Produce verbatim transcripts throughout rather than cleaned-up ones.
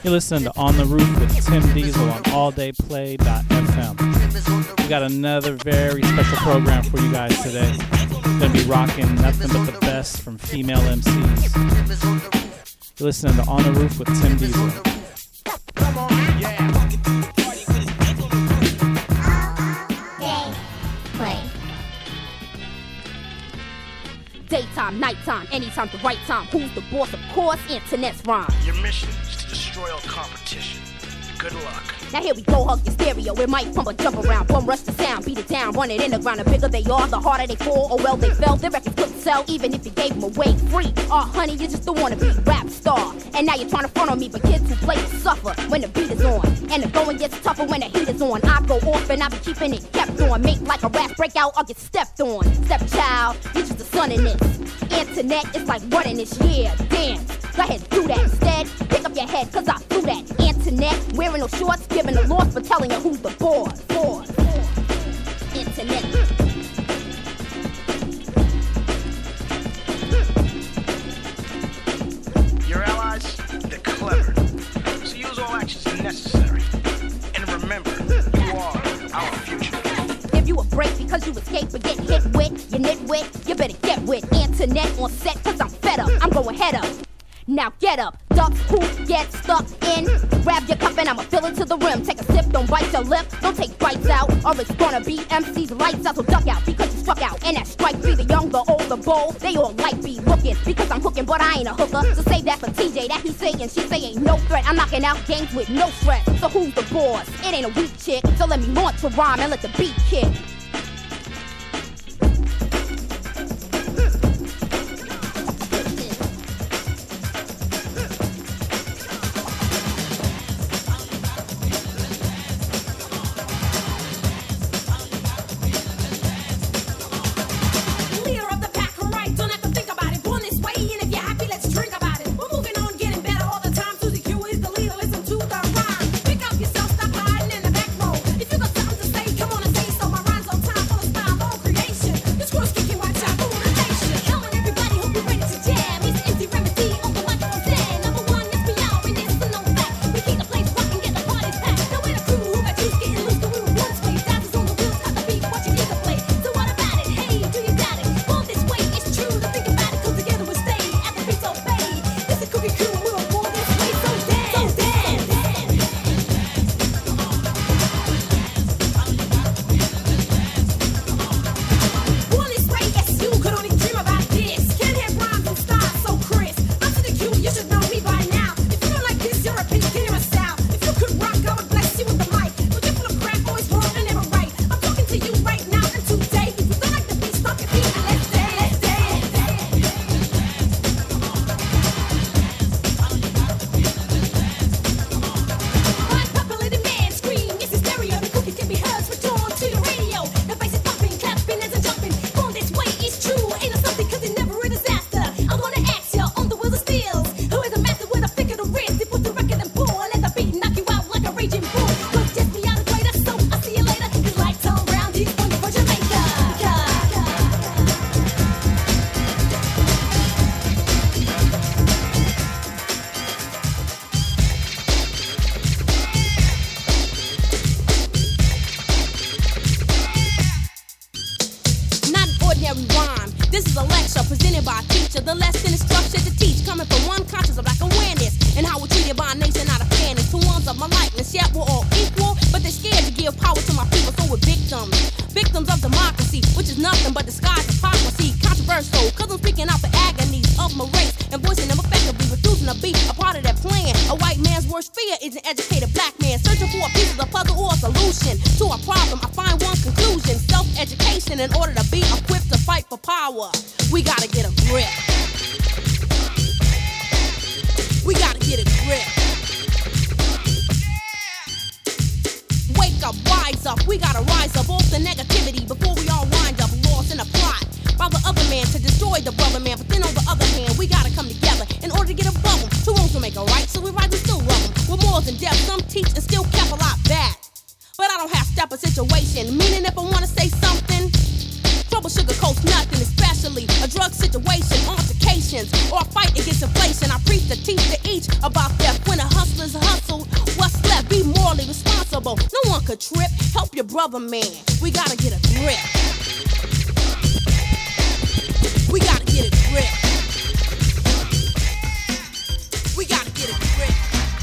You're listening to On the Roof with Tim Diesel on all day play dot f m. We got another very special program for you guys today. We're going to be rocking nothing but the best from female M Cs. You're listening to On the Roof with Tim Diesel. Come on, yeah. Daytime, nighttime, anytime, the right time. Who's the boss? Of course, internet's rhyme. Your mission is to destroy all competition. Good luck. Now here we go, hug your stereo. It might pump or jump around, bum rush the sound, beat it down, run it in the ground. The bigger they are, the harder they fall. Oh well, they fell. Their records couldn't sell, even if you gave them away free. Oh honey, you just don't wanna be rap star. And now you're trying to front on me, but kids who play suffer when the beat is on. And the going gets tougher when the heat is on. I go off and I be keeping it kept on. Make like a rap breakout, I'll get stepped on. Stepchild, you're just a son in this. Internet is like running this year. Dance, go ahead, do that instead. Pick up your head, cause I threw that. Internet, wearing no shorts, giving a loss for telling you who's the boss. Boss, boss. Internet. Your allies, they're clever. So use all actions necessary. And remember, you are our future. Give you a break because you escape and get hit with. You nitwit, you better get with. Internet on set cause I'm fed up. I'm going head up. Now get up, duck, who get stuck in. Grab your cup and I'ma fill it to the rim. Take a sip, don't bite your lip, don't take bites out, or it's gonna be M C's lights out. So duck out because you struck out. And that strike be the young, the old, the bold. They all like be looking because I'm hooking, but I ain't a hooker. So save that for T J, that he say and she say ain't no threat. I'm knocking out games with no stress. So who's the boss? It ain't a weak chick. So let me launch a rhyme and let the beat kick. Or a fight against inflation. I preach to teach to each about theft when a hustler's a hustler. so no one could trip. Help your brother, man. We gotta get a grip. We gotta get a grip. We gotta get a grip.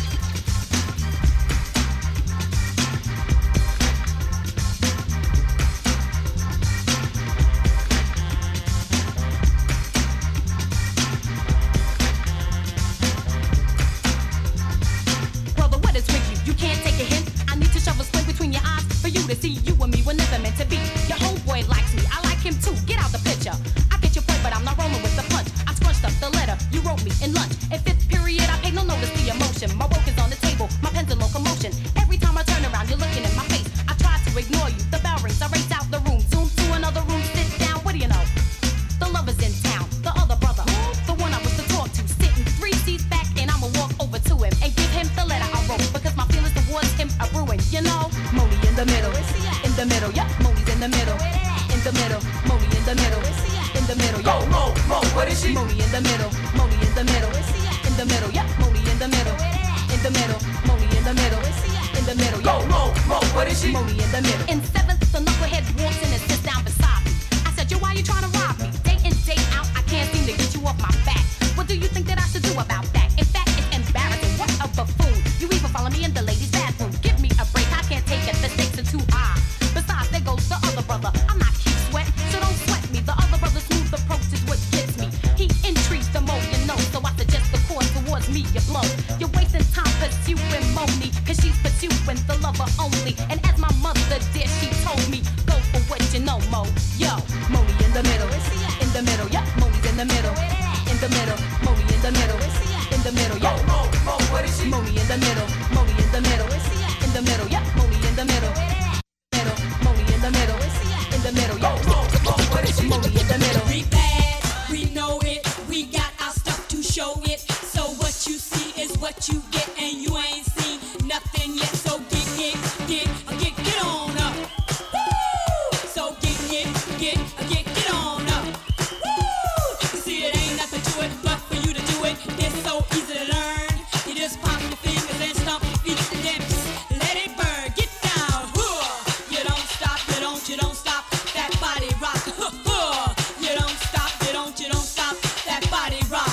Brother, what is with you? You can't take a hint. I need to shove a splint between your eyes for you to see you and me were never meant to be. Your homeboy likes me, I like him too. Get out the picture. I get your point, but I'm not rolling with the punch. I scrunched up the letter you wrote me in lunch. In fifth period, I paid no notice to the emotion. My work is on the table, my pen's in locomotion. Every time I turn around, you're looking in my face. I try to ignore you. The bell rings, I race out the room. Zoom to another room, sit down. What do you know? The lover's in town, the other brother, the one I was to talk to, sitting three seats back, and I'ma walk over to him and give him the letter I wrote because my feelings towards him are ruined. You know, Moni in the middle, in the middle, yeah, Moni's in the middle, in the middle, Moni in the middle, in the middle, yeah. Mo, Mo, what is she? Moni in the middle, Moni in the middle, in the middle, yeah, Moni in the middle, in the middle, Moni in the middle, in the middle, yeah. Mo, Mo, what is she? Moni in the middle. In seventh, the knucklehead walks in and sits down beside me. I said, yo, why you trying to rob me? Day in, day out, I can't seem to get you off my back. What do you think that I should do about that? In fact, it's embarrassing. What a buffoon. You even follow me in the ladies' bathroom. Give me a break, I can't take it. The stakes are too high. Besides, there goes the other brother. I'm not Keith Sweat, so don't sweat me. The other brother's smooth approach is what gets me. He intrigues the more you know, so I suggest the course towards me you blow. You're wasting time pursuing Moni, cause she's pursuing the lover only. And as my mother did, she told me, go for what you know, Mo. Yo, Moni in the middle, in the middle, yeah, Moni's in the middle, in the middle, Moni in the middle, in the middle, yeah. Mo, Mo, what is she? Moni in the middle, Moni in the middle, in the middle, yeah, Moni in the middle, middle, Moni in the middle, in the middle, yeah. Mo, Mo, what is she? Moni in the middle. We bad, we know it, we got our stuff to show it. So what you see is what you get, and you ain't seen nothing yet. So get, get, get, get, get on up. Woo! So get, get, get, get, get on up. Woo! You see, it ain't nothing to it, but for you to do it, it's so easy to learn. You just pop your fingers and stomp your feet, and then psst, let it burn. Get down. Woo! You don't stop, you don't, you don't stop. That body rock. You don't stop, you don't, you don't stop. That body rock.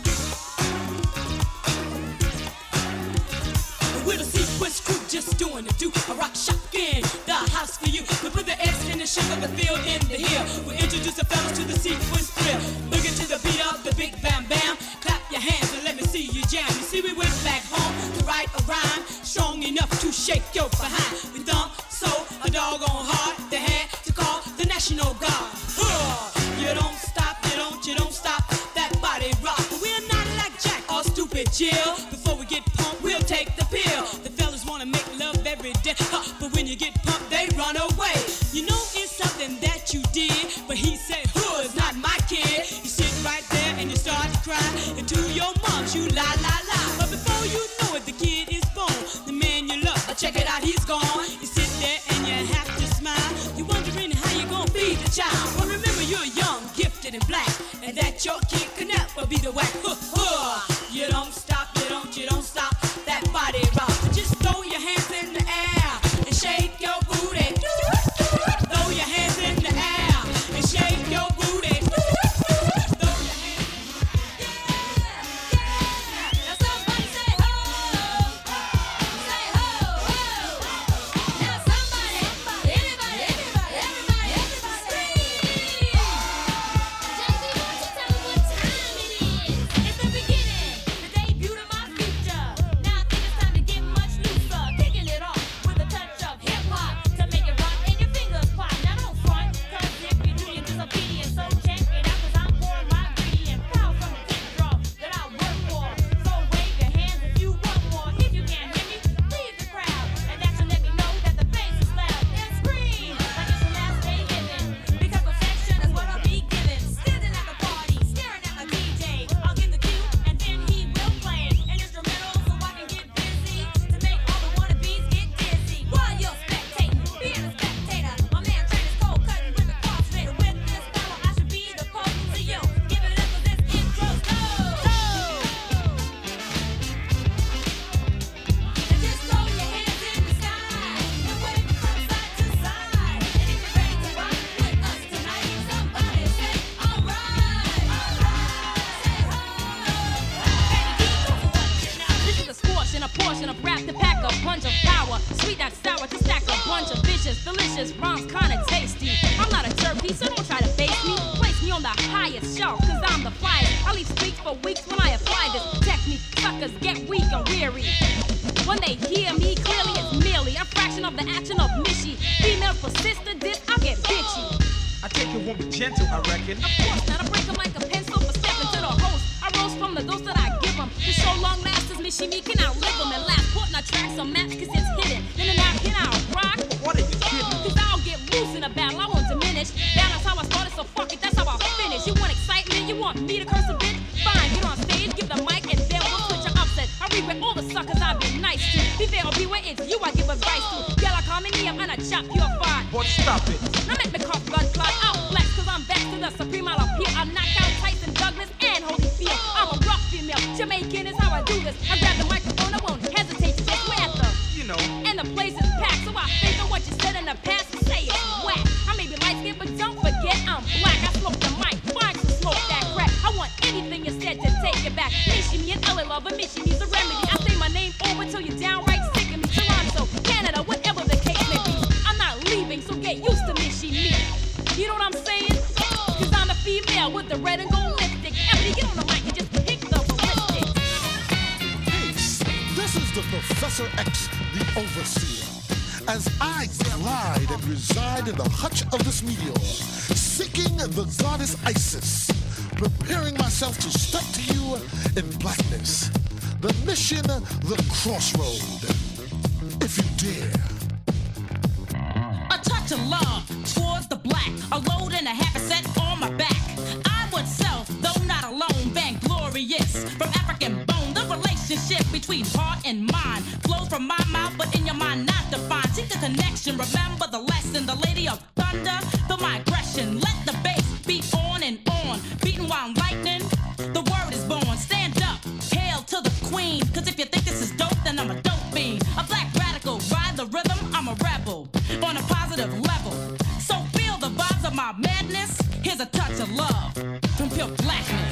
With a sequence crew just doing the do. A rock shock in the house for you. We put the S in the shape of the field in the hill. We introduce the fellas to the sequence thrill. Looking to the beat of the big bam bam. Clap your hands and let me see you jam. You see we went back home to write a rhyme strong enough to shake your behind. We thump so a doggone hard they had to call the National Guard. Huh. You don't stop, you don't, you don't stop. That body rock. We're not like Jack or Stupid Jill. Before we get pumped, we'll take the pill. The fellas wanna make love every day, huh, but when you get pumped, they run away. You know it's something that you did, but he said, "Who is not my kid?" You sit right there and you start to cry, and to your moms you la la la. But before you know it, the kid is born. The man you love, check it out, he's gone. You sit there and you have to smile. You're wondering how you gonna feed the child. But remember, you're young, gifted, and black, and that your kid can never be the whack. Huh, huh. You don't stop, you don't, you don't stop. That body rock. Just throw your hands in the air and shake your booty. Throw your hands in the air and shake your portion of rap to pack a punch of power. Sweet not sour to stack a bunch of vicious, delicious rhymes kinda tasty. I'm not a turkey, so don't try to base me. Place me on the highest shelf, cause I'm the flyest. I leave streaks for weeks when I apply this technique. Suckers get weak and weary. When they hear me clearly, it's merely a fraction of the action of Mishy. Female persistent, this I'll get bitchy. I take it won't be gentle, I reckon. Of course not, I break 'em like a pencil for stepping to the host. I rose from the dose that I give 'em. To show long masters, Mishy me can outlive 'em. And last put I track some maps cause it's hidden. In and out, in out, rock. What are you kidding? Cause I'll get loose in a battle, I won't diminish. Balance how I started, so fuck it, that's how I finish. You want excitement, you want me to curse a bit? Fine, get on stage, give the mic, and then we'll switch your upset. I read with all the suckers I've been nice to. Be fair or beware, it's you I give advice to. Yell, I call me Liam and I chop your fine. But stop it. Now make me cough blood clot out flex, cause I'm back to the supreme. I'll appear, I'll knock out Tyson, Douglas, and Holyfield. I'm a rough female, Jamaican is how I do this. I grab the microphone, I won't hesitate to just wear the, You know. and the place is packed, so I think of what you said in the past and say it's whack. I may be light skinned, but don't forget I'm black. I smoke the mic, find to smoke that crack. I want anything you said to take it back. Mishi me and L A love, but Mishi needs a remedy. I say my name over till you're downright sick of me. Toronto, Canada, whatever the case may be. I'm not leaving, so get used to Mishi me. You know what I'm saying? Cause I'm a female with the red and gold lipstick. Ebony, get on the mic and just pick the ballistics. Peace. This is the Professor X, the Overseer. As I glide and reside in the hutch of this meteor, seeking the goddess Isis, preparing myself to step to you in blackness. The mission, the crossroad. If you dare. A touch of love towards the black, a load and a half a set on my back. I would self, though not alone, vainglorious. From African bone, the relationship between heart and mind flows from my mouth, but in your mind not defined. See the connection, remember the lesson. The lady of thunder, the migration. Let the bass beat on and on, beating while lightning. The word is born. Stand up, hail to the queen. Cause if you think this is dope, then I'm a dope fiend. A black radical, ride the rhythm, I'm a rebel. On a positive level. So feel the vibes of my madness. Here's a touch of love from pure blackness.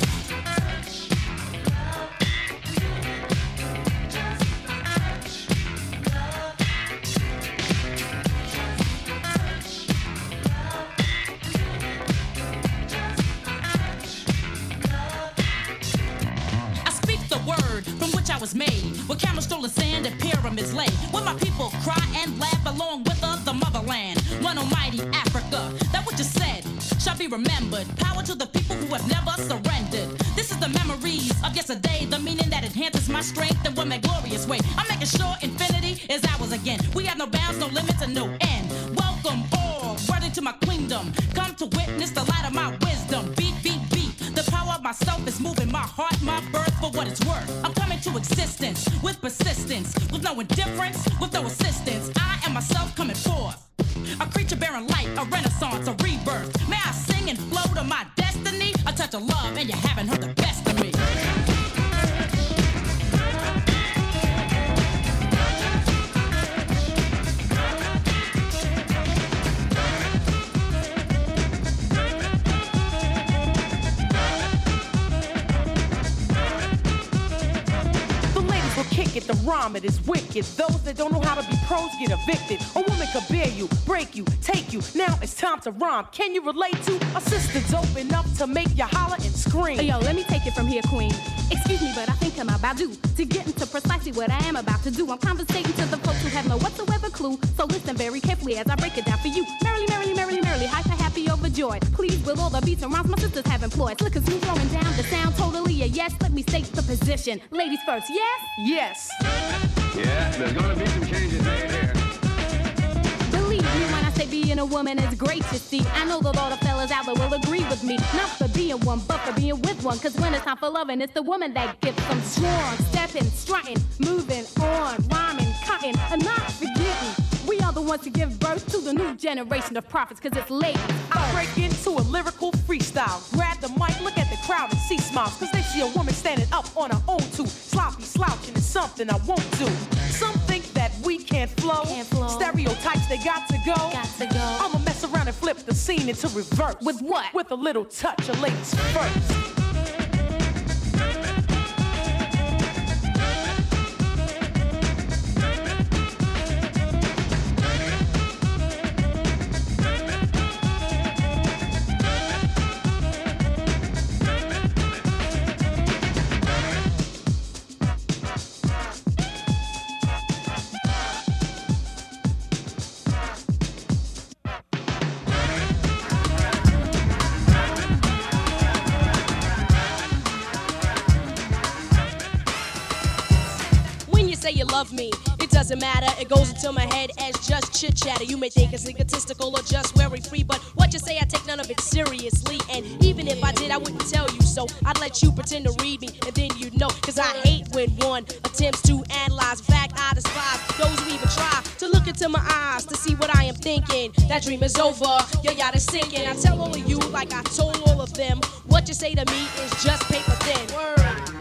I speak the word from which I was made. With camels stolen sand and pyramids laid. Where my people cry and laugh along with us, the motherland. One almighty Africa. That what you said shall be remembered. Power to the people who have never surrendered. This is the memories of yesterday. The meaning that enhances my strength in one glorious way. I'm making sure infinity is ours again. We have no bounds, no limits, and no end. Welcome all, word into my queendom. Come to witness the light of my wisdom. Beat, beat, beat. The power of myself is moving my heart, my birth for what it's worth. I'm coming to existence with persistence, with no indifference, with no assistance. I am myself coming forth. A creature bearing light, a renaissance, a rebirth. May I sing and flow to my destiny? A touch of love and you haven't heard the best of me. Kick it, the rhyme it is wicked. Those that don't know how to be pros get evicted. A woman could bear you, break you, take you. Now it's time to rhyme. Can you relate to a sister dope enough to make you holler and scream? Yo, let me take it from here, queen. Excuse me, but I think I'm about due to get into precisely what I am about to do. I'm conversating to the folks who have no whatsoever clue. So listen very carefully as I break it down for you. Merrily, merrily, merrily, merrily, hyper, happy, overjoyed. Please, with all the beats and rhymes my sisters have employed. Look, as me throwing down the sound, totally a yes. Let me state the position. Ladies first, yes? Yes. Yeah, there's gonna be some changes made here. Believe me when I say being a woman is great, you see. I know that all the fellas out there will agree with me. Not for being one, but for being with one. Cause when it's time for loving, it's the woman that gets them strong. Stepping, strutting, moving on, rhyming, cutting, and not forgetting. We are the ones to give birth to the new generation of prophets, cause it's ladies. I break into a lyrical freestyle. Grab the mic, look at the crowd and see smiles. Cause they see a woman standing up on her own too. Sloppy slouching is something I won't do. Some think that we can't flow. Can't flow. Stereotypes, they got to go. Got to go. I'ma mess around and flip the scene into reverse. With what? With a little touch of ladies first. say you love me. It doesn't matter, it goes into my head as just chit chatter. You may think it's egotistical or just very free, but what you say, I take none of it seriously. And even if I did, I wouldn't tell you so. I'd let you pretend to read me, and then you'd know. Cause I hate when one attempts to analyze. In fact, I despise those who even try to look into my eyes to see what I am thinking. That dream is over, your yacht is sinking. I tell all of you like I told all of them. What you say to me is just paper thin. Word.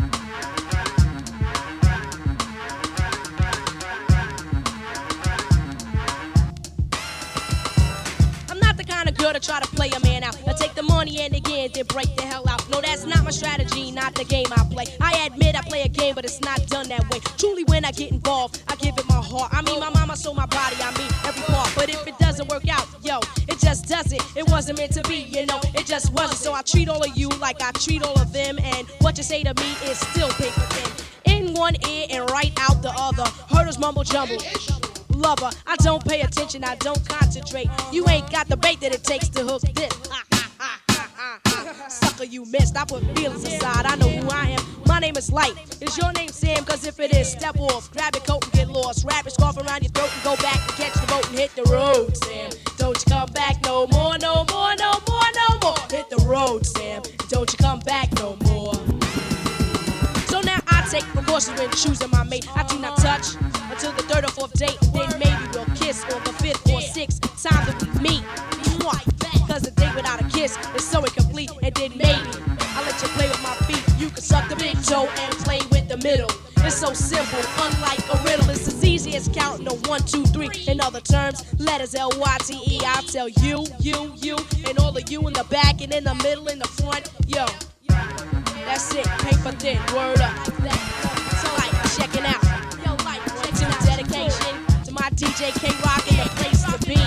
Girl to try to play a man out. Now take the money and again, then break the hell out. No, that's not my strategy, not the game I play. I admit I play a game, but it's not done that way. Truly, when I get involved, I give it my heart. I mean, my mama sold my body, I mean, every part. But if it doesn't work out, yo, it just doesn't. It wasn't meant to be, you know, it just wasn't. So I treat all of you like I treat all of them. And what you say to me is still paper thin. In one ear and right out the other. Hurdles mumble jumble. Lover, I don't pay attention, I don't concentrate. You ain't got the bait that it takes to hook this. Sucker, you missed. I put feelings aside. I know who I am. My name is Light. Is your name Sam? Cause if it is, step off. Grab your coat and get lost. Wrap your scarf around your throat and go back and catch the boat and hit the road, Sam. Don't you come back no more, no more, no more, no more. Hit the road, Sam. Don't you come back no more. So now I take precautions when choosing my mate. I do not touch until the third or fourth date. Then maybe we'll kiss on the fifth or sixth time that we meet. Cause a date without a kiss is so incomplete. And then maybe I'll let you play with my feet. You can suck the big toe and play with the middle. It's so simple, unlike a riddle. It's as easy as counting to one, two, three. In other terms, letters L Y T E. I'll tell you, you, you, and all of you in the back and in the middle, in the front. Yo, that's it, paper thin, word up. So like, checking out. To the dedication to my D J K-Rock and the place to be.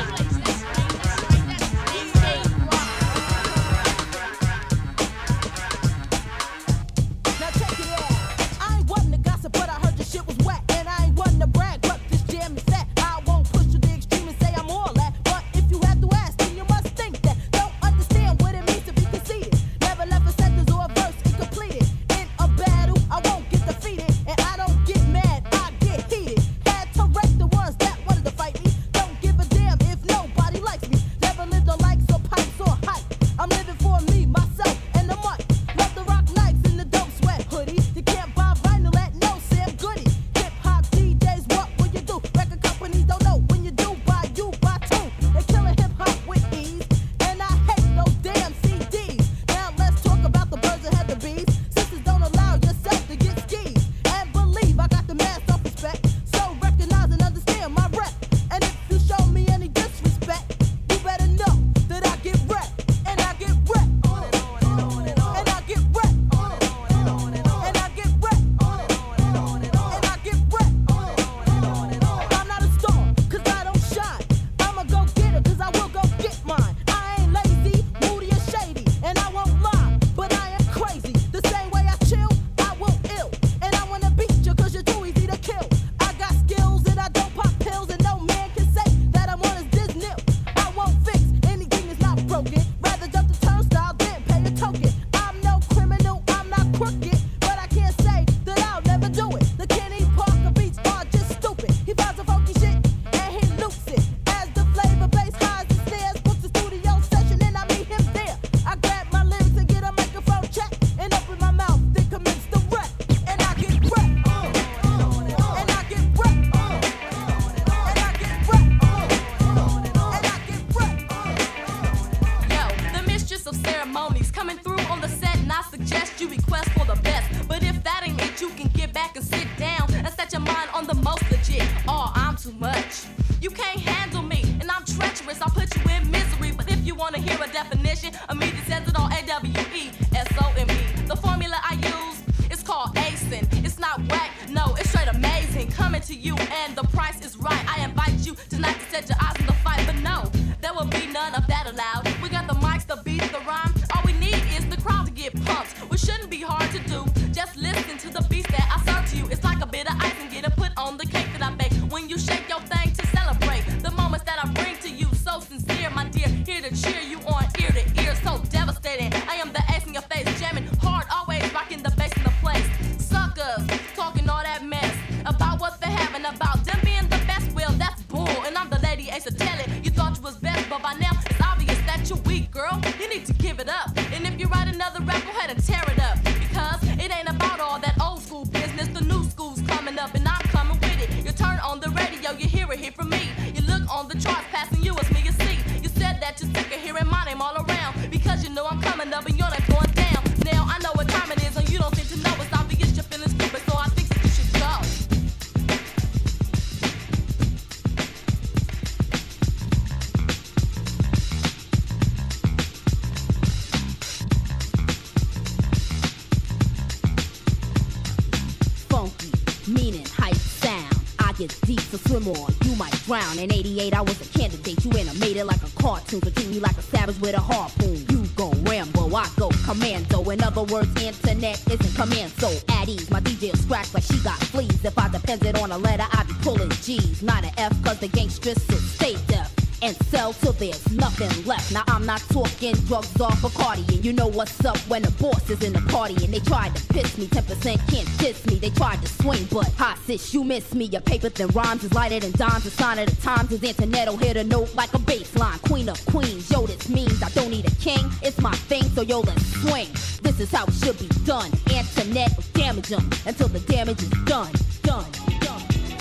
Now check it out. I ain't one to gossip, but I heard the shit was wet. And I ain't one to brag, but this jam is set. I won't push to the extreme and say I'm all that. But if you have to ask, then you must think that. Don't understand what it means to be conceited. Never left a sentence or a verse incompleted. In a battle, I won't get defeated. And I don't get mad, I get heated. Had to wreck the ones that wanted to fight me. Don't give a damn if nobody likes me. Never lived on likes or pipes or hype. I'm living for me, myself, and the mic. Love the rock nights in the dope sweat hoodie. You can't buy vinyl at no Sam Goody. Hip hop D Js, what will you do? Record companies don't know when you do buy, you buy two. They killing hip hop with ease, and I hate those damn C Ds. Now let's talk about the birds that had the bees. Sisters, don't allow yourself to get skis. And believe I got the mad self-respect. So recognize and understand my rep. And if you show me any disrespect, you better know that I get wrecked. And I get wrecked. And I get wrecked. And I get wrecked. And I get wrecked. I'm not a star, cause I don't shine. I'ma go get it, cause I will go get mine. I ain't lazy, moody or shady, and I won't lie, but I am crazy. The same way I chill, I will ill. And I wanna beat you, cause you're too easy to kill. I got skills and I don't pop pills, and no man can say that I'm on his Disney. I won't fix anything that's not broken. Rather jump the turnstile than pay a token. I'm no criminal, I'm not crooked, but I can't say that I'll never do it. The Kenny Parker beats are just stupid. He finds a funky shit and he loops it. As the flavor bass highs and snares, books the studio session and I meet him there. I grab my lyrics and get a microphone check and open my mouth, then commence the rap. And I get wrecked. And I get wrecked. And I get wrecked. And I get wrecked. Yo, the mistress of ceremonies coming through on the set, and I suggest you request for the best. But if that ain't it, you can get back and sit down and set your mind on the most legit. Oh, I'm too much. You can't handle me, and I'm treacherous. I'll put you in misery. But if you wanna hear a definition of me, that says it all. A W E S O M E. The formula I use is called acing. It's not whack, no, it's straight amazing. Coming to you, and the price is right. I invite you tonight to set your eyes on the fight, but no, there will be none of that allowed. We got the mics, the beats, the rhyme. All we need is the crowd to get pumped, which shouldn't be hard to do. Just listen to the beats that I serve to you. It's like a bit of ice and get it put on the cake that I bake. When you shake your thing to celebrate the moments that I bring to you, so sincere, my dear. Here to cheer you on ear to ear, so devastating. I am the ace in your face, jamming hard, always rocking the bass in the place. Suckers talking all that mess about what the get deep, so swim on. You might drown. In eighty-eight, I was a candidate. You animated like a cartoon, so treat me like a savage with a harpoon. You go Rambo, I go commando. In other words, internet isn't command, so at ease. My D J will scratch like she got fleas. If I depended on a letter, I'd be pulling G's. Not an F, cause the gangsters will stay deaf and sell till there's nothing left. Now I'm not talking drugs off Bacardi, and you know what's up when the boss is in the party and they tried to piss me. ten percent can't diss me. They tried to swing, but hot sis, you miss me. Your paper than rhymes is lighter than dimes. The sign of the times is internet'll hit a note like a bass line. Queen of queens, yo, this means I don't need a king. It's my thing, so yo, let's swing. This is how it should be done. Internet will damage them until the damage is done. Done. Done.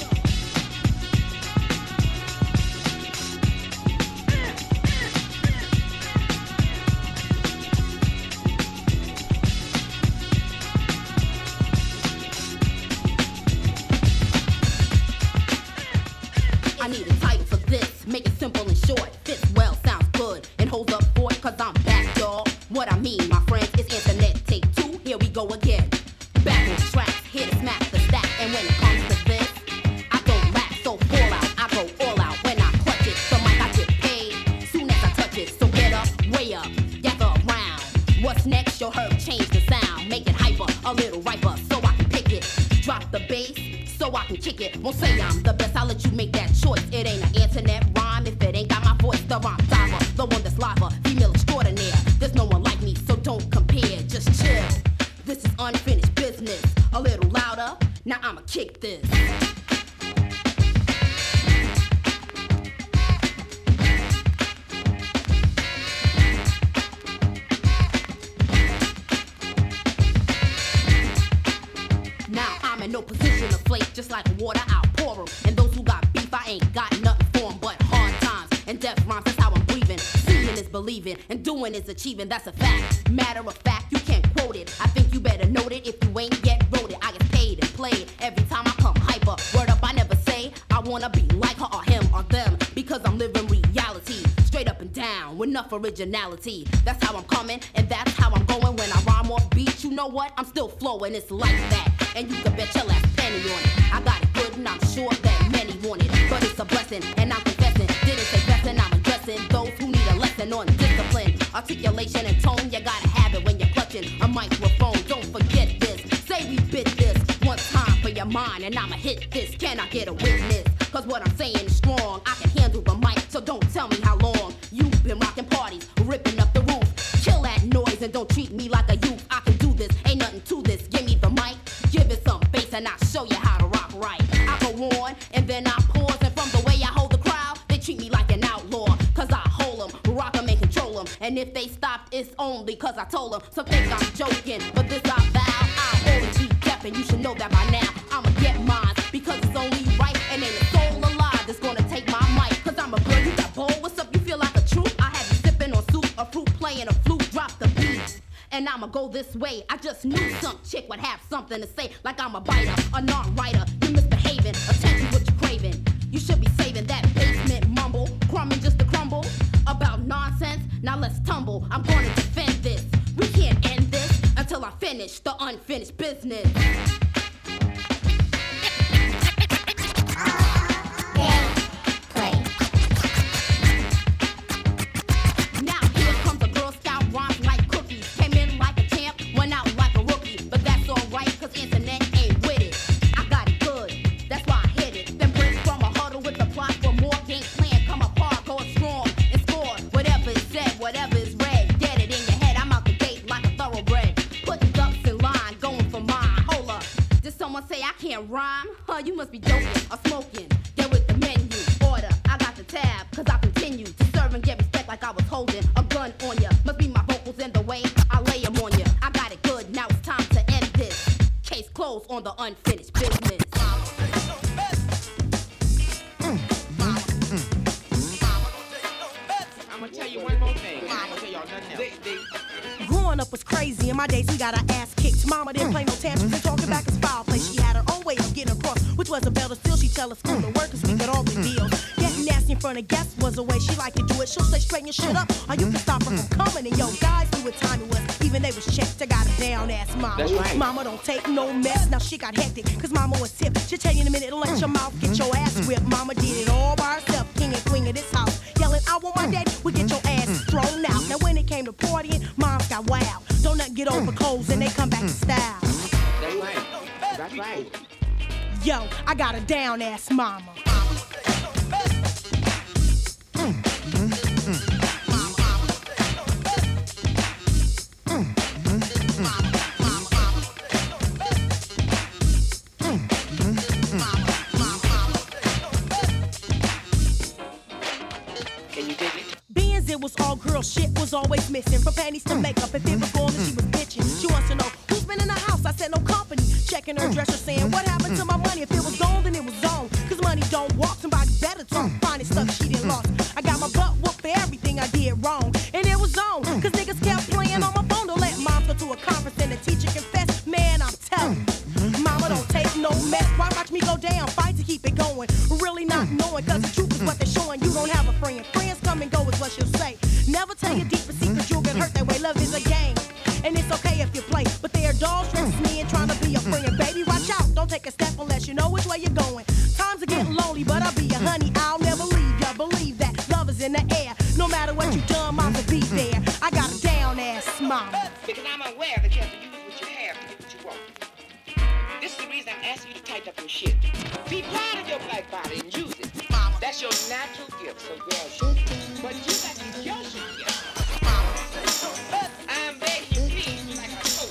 I need a title for this, make it simple and short. Fits well, sounds good, and holds up for it, cause I'm back, y'all. What I mean, my friends, is internet. Take two, here we go again. Back on tracks, here to smack the stack. And when it comes to this, I don't lack, so fall out. I go all out when I clutch it. The mic I get paid, soon as I touch it. So get up, way up, gather around. What's next? Your herb change the sound. Make it hyper, a little riper, so I can pick it. Drop the bass, so I can kick it. Won't say I'm the best, I'll let you make that choice. It ain't an internet rhyme if it ain't got my voice. The rhyme diver, the one that's lava, female extraordinaire. There's no one like me, so don't compare, just chill. This is unfinished business. A little louder, now I'ma kick this. Now I'm in no position to flake, just like water, I'll pour 'em. And those who got beef, I ain't got nothing for 'em but hard times and death rhymes. That's how I'm breathing. Seeing is believing, and doing is achieving. That's a fact. Matter of fact, you can't quote it. I think you better note it if you ain't yet wrote it. I get paid and played every time I come hyper. Word up, I never say I wanna be like her or him or them, because I'm living reality, straight up and down with enough originality. That's how I'm coming, and that's how I'm going. When I rhyme off beat, you know what? I'm still flowing. It's like that, and you can bet your last penny on it. I got it good, and I'm sure that many want it, but it's a blessing, and I'm confessing. Didn't say blessing, I'm addressing those who need a lesson on discipline, articulation, and tone. You gotta have it when you're clutching a microphone. Don't forget this. Say we bit this one time for your mind, and I'ma hit this. Can I get a witness? Cause what I'm saying is strong. I can handle the mic, so don't tell me how long you've been rocking parties, ripping up the roof. Kill that noise and don't treat me like a youth. I can do this, ain't nothing to this. Give me the mic, give it some bass, and I'll show you how to rock right. I go on, and then I pause, and from the way I hold the crowd, they treat me like an outlaw. Cause I hold them, rock them, and control them. And if they stop, it's only cause I told them. Some think I'm joking, but this I vow, I'll always be deaf, and you should know that by now. I'ma get mine, because it's only right, and ain't a soul alive that's gonna take my mic. Cause I'm a girl, you got bold, what's up, you feel like a troop? I have you sipping on soup, a fruit playing a flute, drop the beat. And I'ma go this way. I just knew some chick would have something to say, like I'm a biter, a non-writer. You misbehaving, attention what you craving. You should be saving that basement mumble, crumbing just to crumble about nonsense. Now let's tumble. I'm gonna defend this. We can't end this until I finish the unfinished business. Rhyme? Huh, you must be joking or smoking. Get with the menu, order. I got the tab, cause I continue to serve and get respect like I was holding a gun on ya. Must be my vocals in the way I lay them on ya. I got it good, now it's time to end this. Case closed on the unfinished business. Mm, mm, mm. I'm gonna tell you one more thing. I'm gonna tell y'all nothing else. They, they, Growing up was crazy. In my days, we got our ass kicked. Mama didn't play no tantrums and talking back is foul play. She had her own way of getting across, which was a better still. She tell us school and work, cause we could all be deals. Getting nasty in front front of guests was a way she like to do it. She'll say straighten your shit up, or you can stop her from coming. And yo, guys knew what time it was, even they was checked. I got a down ass mama. That's right. Mama don't take no mess. Now she got hectic, cause mama was tip. She'll tell you in a minute, don't let your mouth get your ass whipped. Mama did it all by herself, king and queen of this house. Yelling, I want my daddy, we get your ass thrown out. Now when it came to partying, moms got wild. Don't nothing get over clothes and they come back to style. That's right. That's right. Yo, I got a down ass mama. It was all girl shit was always missing. From panties to makeup, if it was gone, then she was bitching. She wants to know who's been in the house. I said no company. Checking her dresser, saying what happened to my money? If it was gone, then it was on. Cause money don't walk. Somebody better talk. Finding stuff she didn't lost. I got my butt whooped for everything I did wrong, and it was on. Cause niggas kept playing on my phone. Don't let mom go to a conference and the teacher confess. Man, I'm telling you, mama don't take no mess. Why watch me go down? Fight to keep it going. Really not knowing, cause the truth is what they're showing. You don't have a friend. Friends come and go is what she'll say. Never tell your deeper secrets, you'll get hurt that way. Love is a game, and it's okay if you play. But there are dolls dressed me and trying to be your friend. Baby, watch out, don't take a step unless you know which way you're going. Times are getting lonely, but I'll be your honey. I'll never leave ya. Believe that love is in the air. No matter what you done, mom will be there. I got a down ass mama. Because I'm aware that you have to use what you have to get what you want. This is the reason I'm asking you to tighten up your shit. Be proud of your black body and use it. That's your natural gift, so girl shit. But you got to use your shit gift. I'm begging you, please, like I told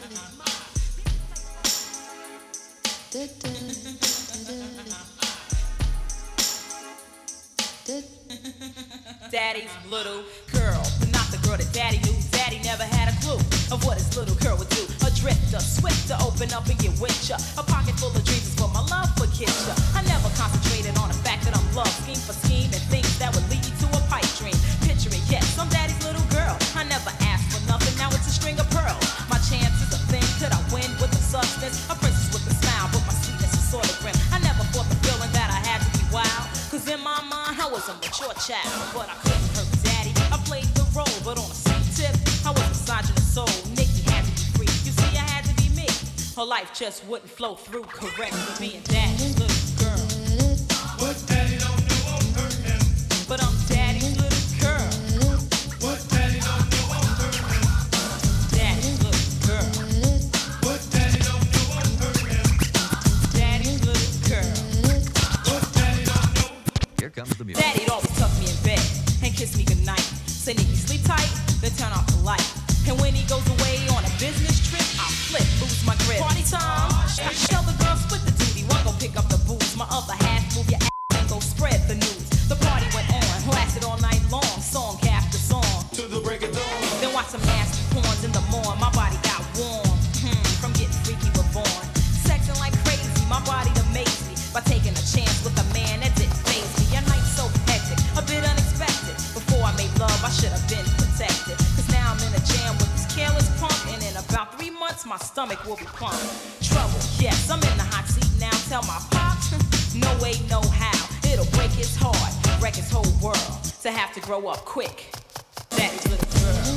Daddy's little girl, but not the girl that daddy knew. Daddy never had a clue of what his little girl would do. A drifter, swift to open up and get with ya. A pocket full of dreams is what my love would get ya. I never concentrated on the fact that I'm love, scheme for scheme, and things that would lead to a pipe dream. Picturing, yes, I'm daddy's little girl. I never asked for nothing, now it's a string of pearls. My chances are thin, could I win with the substance? A princess with a smile, but my sweetness is sort of grim. I never fought the feeling that I had to be wild, cause in my mind I was a mature child. But I couldn't hurt daddy, I played the role, but on a sweet tip, I was misogynist soul. Nikki had to be free, you see I had to be me. Her life just wouldn't flow through correctly, being daddy's little girl. What daddy don't do won't hurt him. But I'm daddy's little girl. What daddy don't do won't hurt him. Daddy's little girl. What daddy don't do won't hurt him. Daddy's little girl. What daddy don't do. Here comes the music. Daddy'd always tuck me in bed and kiss me goodnight. Say, Nikki, sleep tight, then turn off the light. And when he goes away on a business trip, I'll flip, lose my grip. Party time, I tell the girls split the duty. One go pick up the booze, my other half move your ass and go spread the news. The party went on, lasted all night long, song after song. To the break of dawn. Then watch some nasty porns in the morn. My body got warm, hmm, from getting freaky reborn. Sexing like crazy, my body amazed me by taking a chance with a man that didn't faze me. Your night's so hectic, a bit unexpected. Before I made love, I should have been protected. Cause now I'm in a jam with this careless punk, and in about three months my stomach will be plump. Trouble, yes, I'm in the hot seat now. Tell my pops, no way, no how. It'll break his heart, wreck his whole world, to have to grow up quick. Daddy's little girl.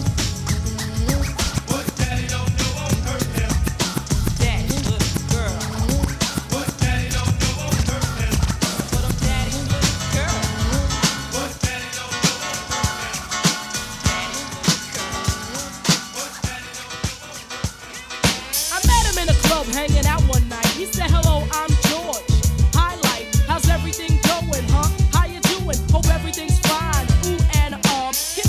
What daddy don't do won't hurt him. Daddy's little girl. What daddy don't do won't hurt him. But I'm daddy's little girl. What daddy don't do won't hurt him. Daddy's little girl. What daddy don't do won't hurt him. I met him in a club hanging out one night. He said, hello, I'm George. Hi, life, how's everything going, huh? How you doing? Hope everything's fine. Ooh, and um,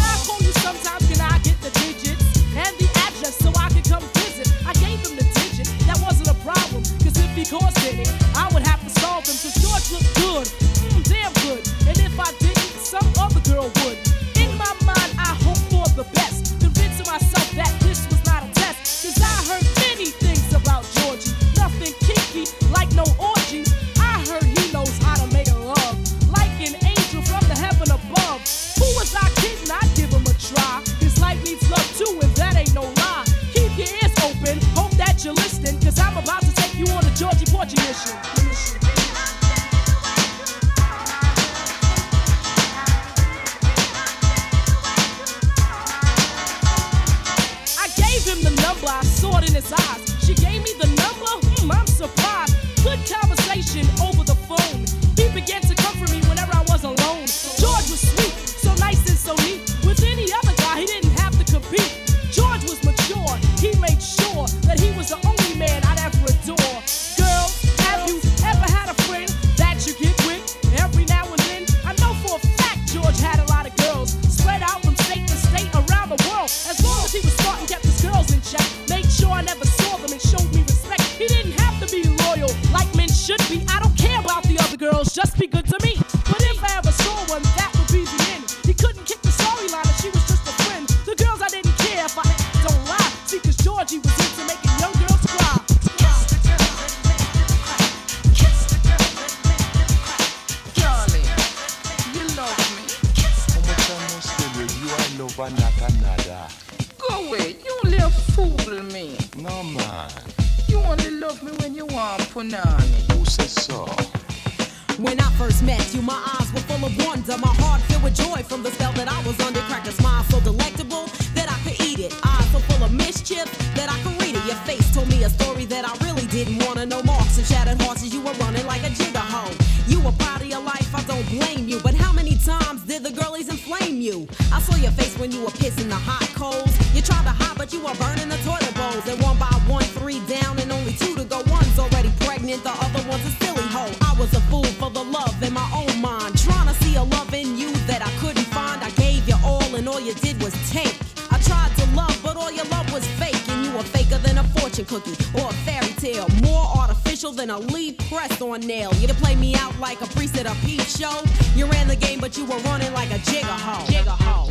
Punani. Who says so? When I first met you, my eyes were full of wonder. My heart filled with joy from the spell that I was under. Cracked a smile so delectable that I could eat it. Eyes so full of mischief that I could read it. Your face told me a story that I really didn't want to know. Marks and shattered horses, you were running like a jigger hoe. You were proud of your life, I don't blame you. But how many times did the girlies inflame you? I saw your face when you were pissing the hot coals. You tried to hide, but you were burning the toilet bowls. And one by one, three down, and only two to go. One's already pregnant, the other one's a silly hoe. I was a fool for the love in my own mind. Trying to see a love in you that I couldn't find. I gave you all, and all you did was take. I tried to love, but all your love was fake. And you were faker than a fortune cookie or a fairy tale. More artificial than a lead pressed on nail. You play me out like a priest at a peep show. You ran the game, but you were running like a jigger hoe. Jigger hoe.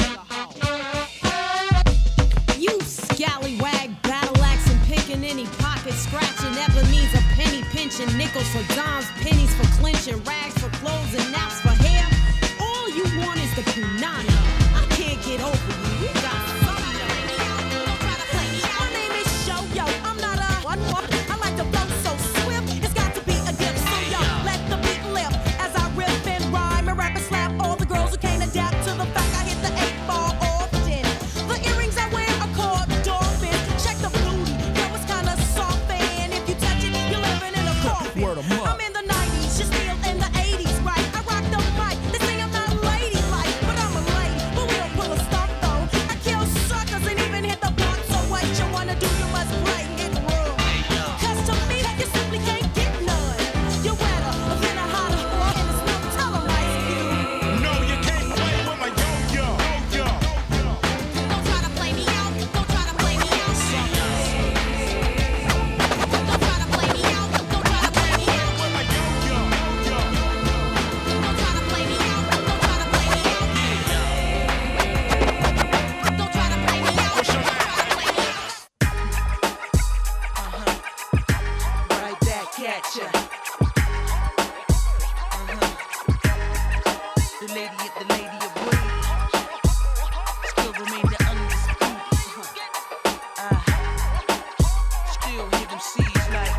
You scallywag, battle axe and picking any pocket, scratching Ebenezer, penny pinching, nickels for dimes, pennies for clinching, rags for clothes and naps for hair. All you want is the punani. I can't get over you. You got something. My name is Show Yo. I'm not a one more. I like to flow so swift. It's got to be a gift. So yo, let the beat lift as I rip and rhyme and rap and slap all the girls who can't adapt to the fact I hit the eight ball often. The earrings I wear are called dolphins. Check the booty. Yo, it's kinda soft, and if you touch it, you're living in a coffin. Word of mouth. I'm in the nineties, you're still in the eighties, right? I rock the mic. They say I'm not ladylike, but I'm a lady. But we don't pull a stunt though. I kill suckers and even hit the block. So what you wanna do? You must play it real. Cause to me, you simply can't get none. You're wetter than a hotter, and it's no telling like you. No, you can't play with my yo-yo. Yo-yo. Don't try to play me out. Don't try to play me out. Don't try to play me out. Don't try to play me out. With my yo-yo. Yo-yo. Don't try to play me out. Don't try to play me out. Don't try to play me out. Push your Don't try to play me out. Right back at ya. Uh-huh. The lady, the lady of rage, still remain the undisputed. Uh, still hear them C's like,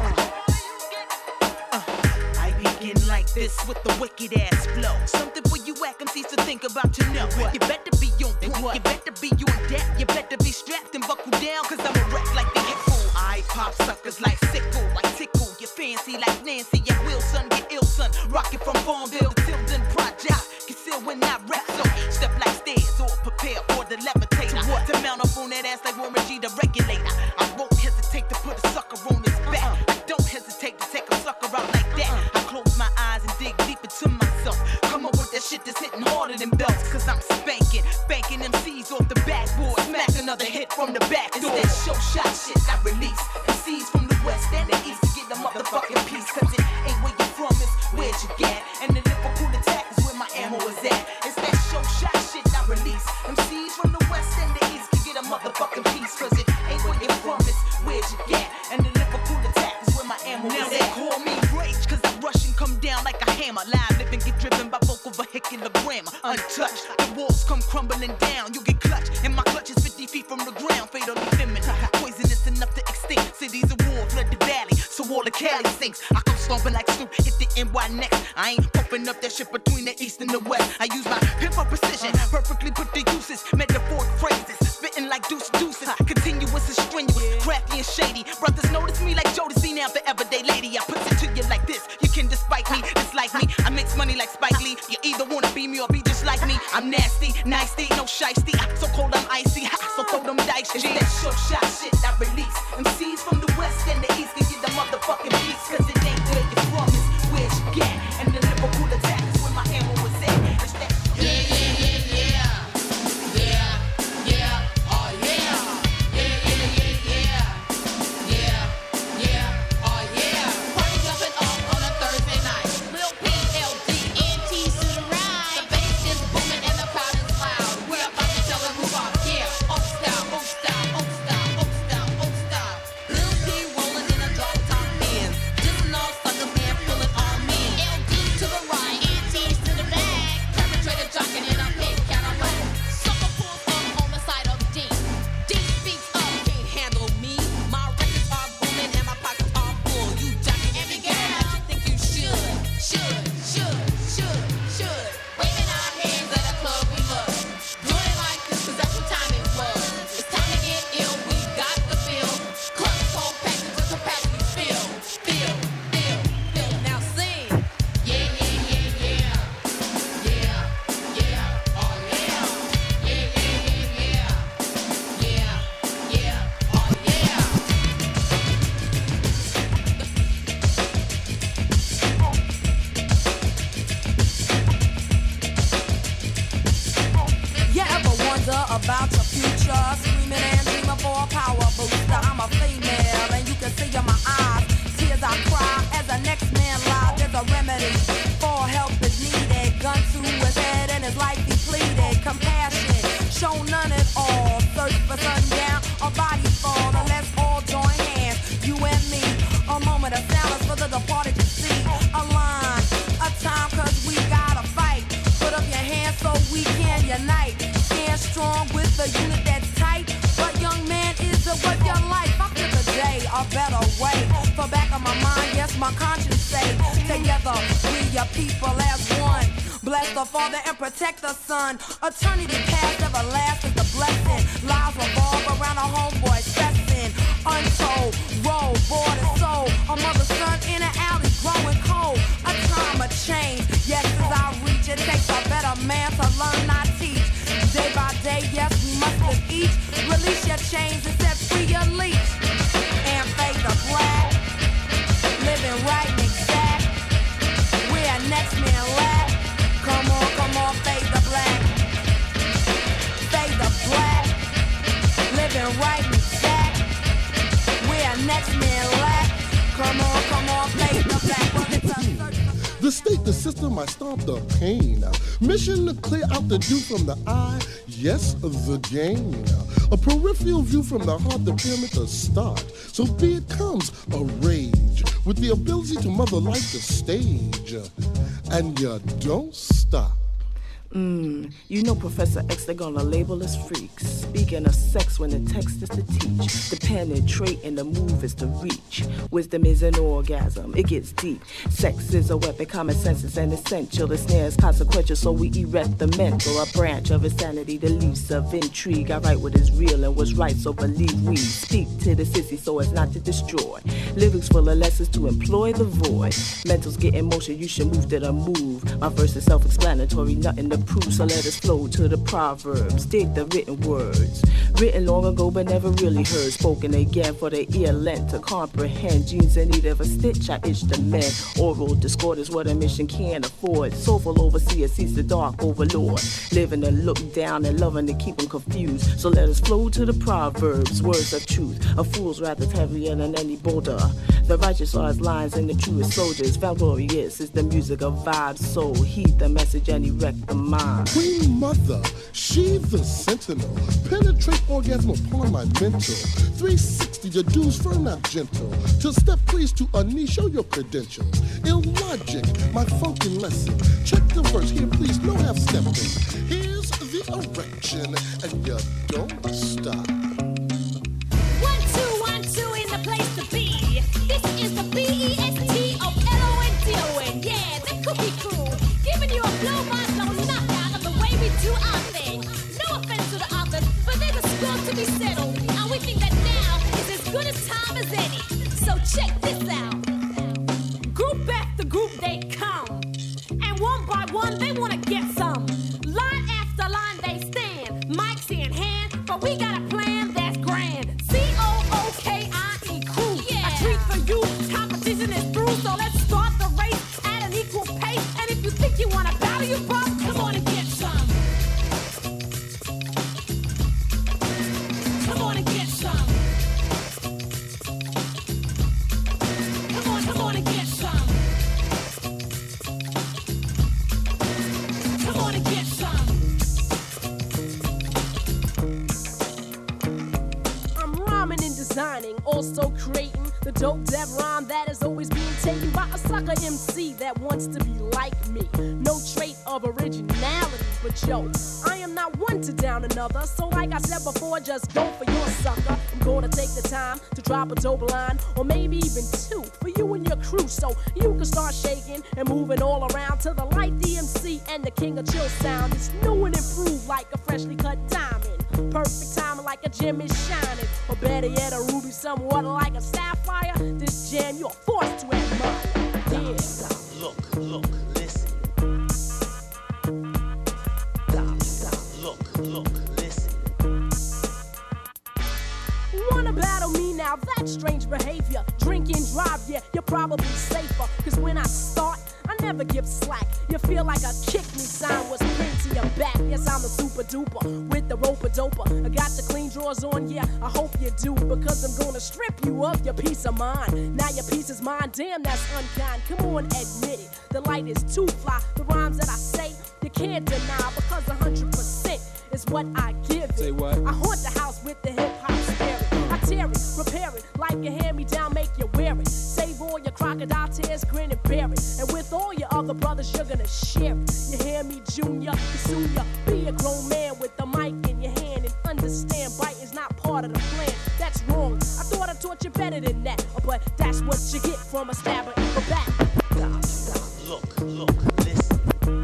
uh, uh, I begin like this with the wicked ass flow. Something for you act cease to think about, you know. You better be on point, you better be on deck, you better be strapped and buckle down, cause I'm a wreck like the hip fool. I pop suckers like sickle, like tickle. You fancy like Nancy and Wilson, get ill son. Rockin' from Farmville to Tilden Project. Conceal when I rap, so step like stairs or prepare for the levitator. To mount up on that ass like Warren G, the regulator. I won't hesitate to put a sucker on his back. I don't hesitate to take a sucker out like that. I close my eyes and dig deep into myself. Come up with that shit that's hitting harder than belts. Cause I'm spanking, banking M Cs off the backboard. Smack another hit from the back door. It's that show shot shit I release. M Cs from the west and the east to get the motherfucking piece. Cause it ain't where you from, it's where you get. And the lyrical attack is where my ammo is at. It's that show shot shit I release. M Cs from the west and the east can get a motherfucking piece. Cause it ain't where you from, it's where you get. And the lyrical attack is where my ammo now is at. Now they call me rage cause I rush and come down like a hammer. Live living get driven by vocal vehicular grammar. Untouched, the walls come crumbling down. You get clutched, and my clutch is fifty feet from the ground. Fatally feminine, poisonous enough to extinct. Cities of war flood the valley, so all the Cali sinks. I come stomping like Snoop, hit the N Y next. I ain't pumping up that shit between the east and the west. I use my pimp for precision, perfectly put the uses, metaphoric phrases, spitting like deuce deuces. Continuous and strenuous, crafty and shady. Brothers notice me like Jodeci now, the everyday lady. I put it to you like this, you can despite me, dislike me. I mix money like Spike Lee. You either wanna be me or be just like me. I'm nasty, nasty, no shiesty. So cold I'm icy, ha, so throw them dice. It's that show shot shit I release. M Cs from the west and the east can get the motherfucking piece. Cause it ain't where you from, it's where you get. And the lyrical attack is where my ammo is at. It's that Yeah, yeah, yeah, yeah. Yeah, yeah, oh yeah. Yeah, yeah, yeah, yeah. Yeah, yeah, oh yeah. Party jumping off on a Thursday night. Lil P, L D, N T to the ride. The bass is booming and the crowd is loud. We're about to tell them who are. Yeah, old style, old style, old style, old body. For help is needed. Gun to his head and his life he pleaded. Compassion, show none at all. Search for sundown, a body fall. And let's all join hands, you and me. A moment of silence for the departed to see. A line, a time cause we gotta fight. Put up your hands so we can unite. Stand strong with a unit that's tight. But young man, is it worth your life? I feel today a better way. For back of my mind, yes, my conscience say. Together, we are people as one. Bless the Father and protect the Son. Eternity past, everlasting the blessing. Lives revolve around a homeboy stressing. Untold, roll, board and soul. A mother's son in an alley growing cold. A time of change, yes, as I reach. It takes a better man to learn, not teach. Day by day, yes, we must live each. Release your chains and set free your leech. And fade the black. Living right and exact. We're next man lack. Come on, come on, fade the black. Fade the black. Living right and exact. We're next man lack. Come on, come on, fade the black. Well, it's a search. The state, the system, I stop the pain. Mission to clear out the dew from the eye. Yes, the gain. A peripheral view from the heart, the pyramid to start. So be it comes a rage with the ability to mother life the stage. And you don't stop. Mmm, you know Professor X, they're gonna label us freaks. Speaking of sex when the text is to teach. The penetrate and the move is to reach. Wisdom is an orgasm, it gets deep. Sex is a weapon, common sense is an essential. The snare is consequential, so we erect the mental. A branch of insanity, the leaves of intrigue. I write what is real and what's right, so believe we. Speak to the sissy so as not to destroy. Lyrics full of lessons to employ the void. Mentals get in motion, you should move to the move. My verse is self-explanatory, nothing to prove, so let us flow to the proverbs. Dig the written words, written long ago but never really heard. Spoken again for the ear lent to comprehend. Genes in need of a stitch, I itch the men. Oral discord is what a mission can't afford. Soulful overseer sees the dark overlord. Living to look down and loving to keep them confused. So let us flow to the proverbs, words of truth. A fool's wrath is heavier than any boulder. The righteous are his lines and the truest soldiers. Valorious is the music of vibes, so heed the message and erect the mind. Queen Mother, she the sentinel. Penetrate orgasm upon my mental. three sixty, your dues firm, not gentle. To step please to a knee, show your credentials. Illogic, my funky lesson. Check the verse here, please, no half stepping. Here's the erection, and you don't stop. One, two, one, two in the place to be. This is the B E S T of L O N D O N. Yeah, the cookie crew. Giving you a blow by blow knockout of the way we do our thing. No offense to the others, but there's a score to be settled. And we think that now is as good a time as any. So check this out. Group after group they come. And one by one they wanna get some. Line after line they stand. Mics in hand, but we got a plan that's grand. C O O K I E crew. Yeah. A treat for you. Competition is through, so let's start the race at an equal pace. And if you think you wanna battle your bum, come on and get some. Come on and get some. Come on, come on and get some. Come on and get some. I'm rhyming and designing, also creating the dope dev rhyme that has always been taken by a sucker M C that wants to be like me. No trait of originality, but yo, I am not one to down another. So like I said before, just go for your sucker. I'm gonna take the time to drop a dope line, or maybe even two, for you and your crew, so you can start shaking and moving all around to the Light D M C and the King of Chill sound. It's new and improved like a freshly cut diamond. Perfect timing like a gem is shining, or better yet, a ruby somewhat like a sapphire. This jam you're forced to admire. Yeah. Stop, look, look, listen. Stop, stop, look, look, listen. Wanna battle me now? That's strange behavior. Drink and drive, yeah, you're probably safer. Cause when I start, I never give slack. You feel like a kick me sign was pinned to your back. Yes, I'm a super duper with the roper doper. I got the clean drawers on, yeah, I hope you do. Because I'm gonna strip you of your peace of mind. Now your peace is mine, damn, that's unkind. Come on, admit it, the light is too fly. The rhymes that I say, you can't deny. Because one hundred percent is what I give it. Say what? I haunt the house with the hip-hop spirit. I tear it, repair it, like a hand-me-down, make you wear it. Save all your crocodile tears, grin and bear it. And with all your other brothers, you're gonna share it. You hear me, Junior? Kasuya, be a grown man with the mic in your hand and understand biting's not part of the plan. That's wrong. I thought I taught you better than that, but that's what you get from a stabber in the back. Stop, stop, look, look, listen.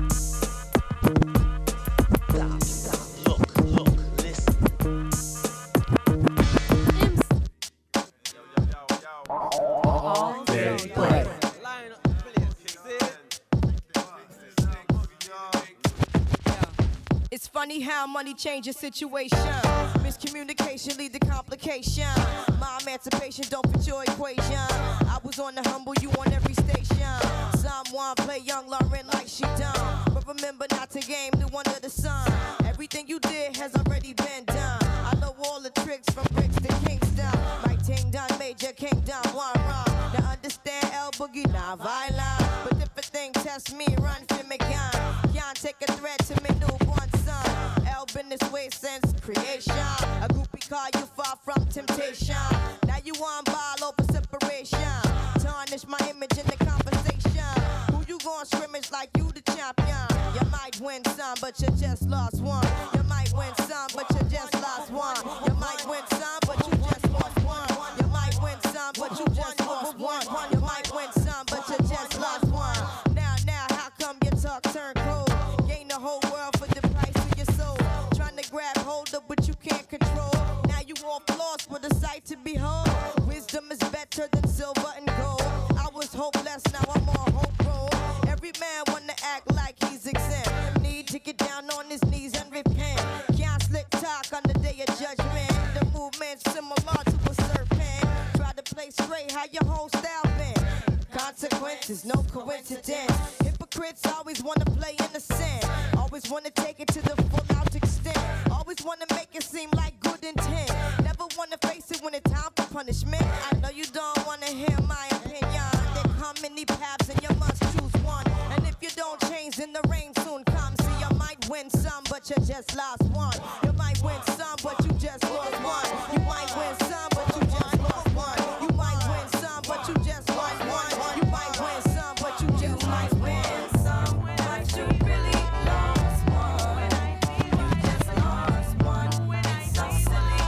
Stop, stop, look, look, listen. All day play. It's funny how money changes situation. Miscommunication lead to complication. My emancipation don't fit your equation. I was on the humble, you on every station. Someone play young Lauren like she done. But remember not to game new under the sun. Everything you did has already been done. I know all the tricks from bricks to Kingston. My ting done, major kingdom, one wrong. Now understand El Boogie, not violent. But if a thing test me, run for me gun. Can't take a threat to me newborn son. El been this way since creation. A groupie call you far from temptation. Now you on ball over separation. Tarnish my image in the conversation. Who you gon' scrimmage like you the champion? You might win some, but you just lost one. You might win some, but you just lost one. You might win some, but you just lost one. You might win some, but you just lost one. You might win some, but you just lost one. Now, now, how come your talk turn cold? Gain the whole world for the price of your soul. Trying to grab hold of what you can't control. Now you all lost with a sight to behold. Wisdom is better than silver and gold. I was hopeless, now I'm on hope roll. Every man wanna act like he's exempt. Need to get down on his knees and repent. Can't slick talk on the day of judgment. The movement's similar to a serpent. Try to play straight, how your whole style been. Consequences, no coincidence. Hypocrites always wanna play innocent. Always wanna take it to the full out extent. Always wanna make it seem like good intent. Never wanna face it when it's time for punishment. I know you don't wanna hear my opinion. There come many paths and you must choose one. And if you don't change, then the rain soon comes. See, you might win some, but you just lost one. You might win some, but you just lost one. You might win some, but you just lost one. You might win some, but you just lost one. You might win some, but you just might win some, but you really lost one. You just lost one. It's so silly.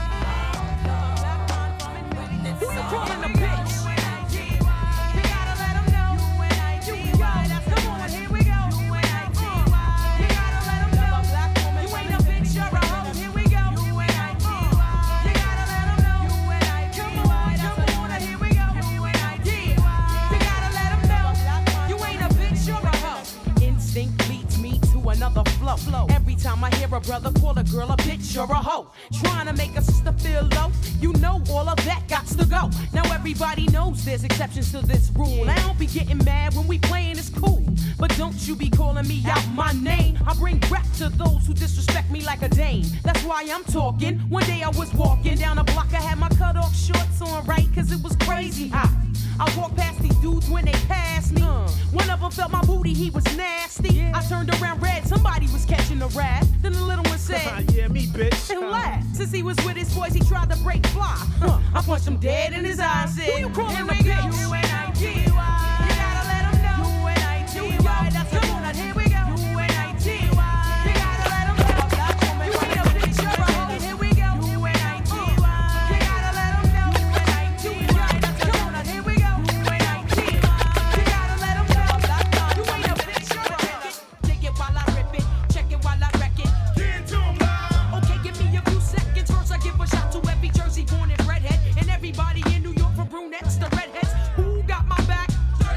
Who you calling a bitch? You gotta let 'em know. You right. Come on, here we go. You gotta let 'em know. You ain't a bitch, you're a hoe. Here we go. You gotta let 'em know. Come on, come on, here we go. Yeah. You gotta let 'em know. You ain't a bitch, you're a hoe. Instinct leads me to another flow. flow. Every time I hear a brother call a girl a bitch, you're a hoe. Trying to make a sister feel low. You know all of that gots to go. Now everybody knows there's exceptions to this rule. I don't be getting mad when we playing, it's cool. But don't you be calling me out my name. I bring rap to those who disrespect me like a dame. That's why I'm talking. One day I was walking down a block. I had my cut off shorts on, right? Cause it was crazy hot. I walked past these dudes when they passed me. Uh. One of them felt my booty, he was nasty. Yeah. I turned around red, somebody was catching a rat. Then the little one said, yeah, me, bitch. And laughed. Since he was with his boys, he tried to break fly. Huh. I punched him dead in his eyes. Said, who you calling a bitch? U N I T Y. You gotta let him know. U N I T Y. That's come on, here we go. U N I T Y. You gotta let him know. You ain't a bitch, you're a hoe. Here we go. U N I T Y. You gotta let him know. U N I T Y. That's come on, here we go. U N I T Y. You gotta let him know. You ain't a bitch, you're a hoe. Take it while I rip it. Check it while I wreck it. Get into 'em now. Okay, give me a few seconds. First I give a shot to every Jersey born and redhead. And everybody in New York from brunettes to redheads. Who got my back?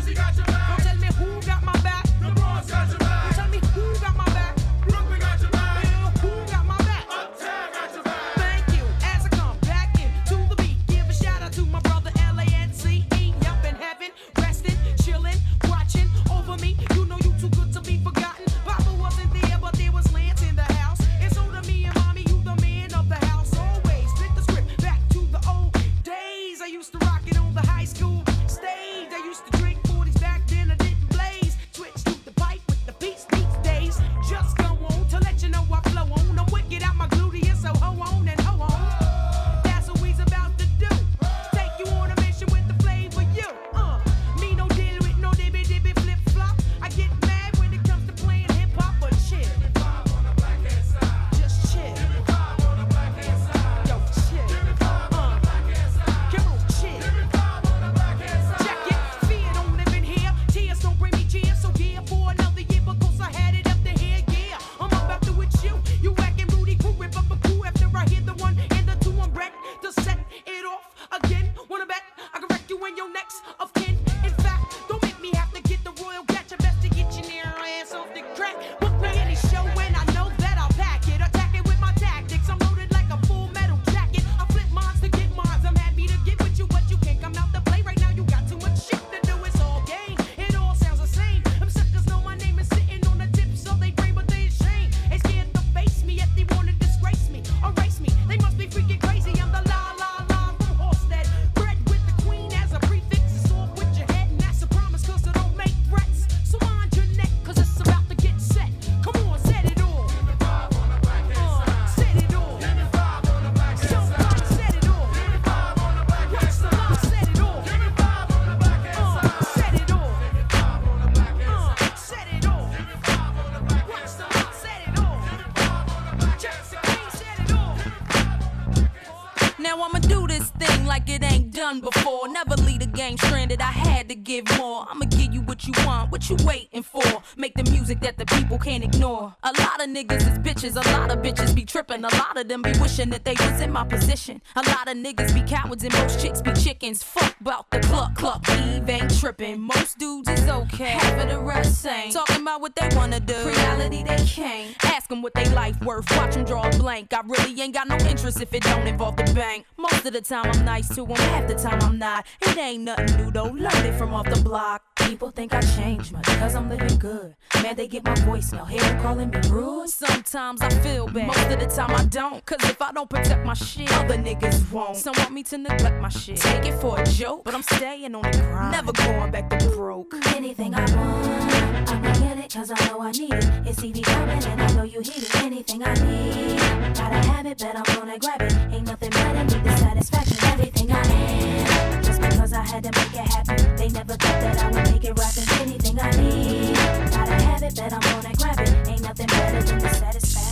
done before. Never leave a game stranded, I had to give more. I'ma give you what you want, what you waiting for. Make the music that the people can't ignore. A lot of niggas is bitches, a lot of bitches be tripping. A lot of them be wishing that they was in my position. A lot of niggas be cowards and most chicks be chickens. Fuck about the cluck cluck, Eve ain't tripping. Most dudes is okay, half of the rest ain't. Talking about what they wanna do, reality they can't. Ask them what they life worth, watch them draw a blank. I really ain't got no interest if it don't involve the bank. Most of the time I'm nice to them, half the time I'm not. It ain't nothing new though, learn it from off the block. People think I changed much cause I'm living good. Man, they get my voicemail, hear them calling me rude. Sometimes I feel bad, most of the time I don't. Cause if I don't protect my shit, other niggas won't. Some want me to neglect my shit, take it for a joke, but I'm staying on the grind, never going back to broke. Anything I want, I'ma get it cause I know I need it. It's T V coming and I know you hear it. Anything I need, gotta have it, but I'm gonna grab it. Ain't nothing better, need the satisfaction. Everything I am, just because I had to make it happen. They never thought that I would make it rapping. Anything I need, gotta have it, but I'm gonna grab it. Ain't nothing better than the satisfaction.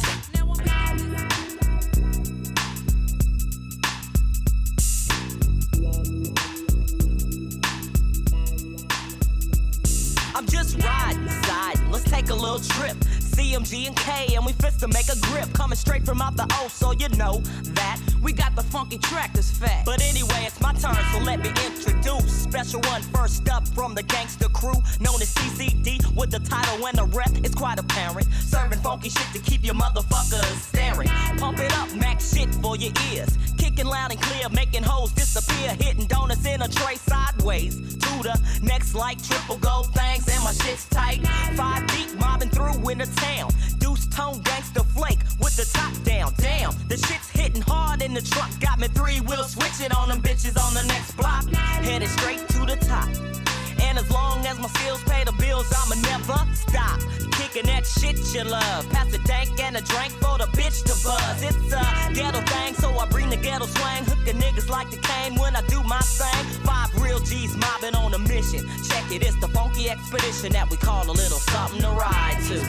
I'm just riding side, let's take a little trip. C M G and K and we fist to make a grip. Coming straight from out the O, so you know that we got the funky track that's fat. But anyway, it's my turn, so let me introduce special one first up from the gangster crew, known as C C D, with the title and the rep. It's quite apparent, serving funky shit to keep your motherfuckers staring. Pump it up, max shit for your ears, kicking loud and clear, making hoes disappear, hitting donuts in a tray sideways to the next like triple gold things, and my shit's tight. Five deep, mobbing through in the town. Deuce tone gangster flake with the top down. Damn, the shit's hitting hard in the truck. Got me three wheels switching on them bitches on the next block. Headed straight to the top. And as long as my skills pay the bills, I'ma never stop kicking that shit you love. Pass a dank and a drink for the bitch to buzz. It's a ghetto thing, so I bring the ghetto swing. Hooking niggas like the cane when I do my thing. Five real G's mobbing on a mission. Check it, it's the funky expedition that we call a little something to ride to.